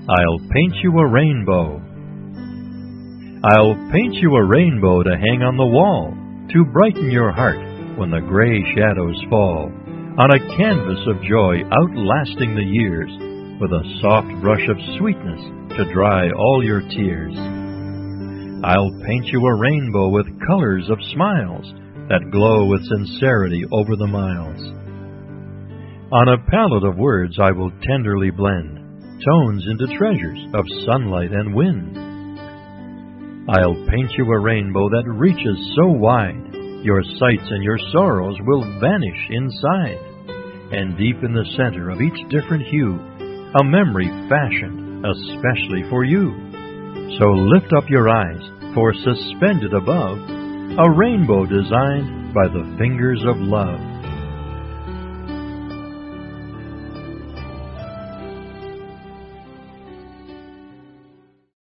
I'll paint you a rainbow. I'll paint you a rainbow to hang on the wall, to brighten your heart when the gray shadows fall, on a canvas of joy outlasting the years, with a soft brush of sweetness to dry all your tears. I'll paint you a rainbow with colors of smiles that glow with sincerity over the miles. On a palette of words I will tenderly blend tones into treasures of sunlight and wind. I'll paint you a rainbow that reaches so wide, your sights and your sorrows will vanish inside, and deep in the center of each different hue, a memory fashioned especially for you. So lift up your eyes, for suspended above, a rainbow designed by the fingers of love.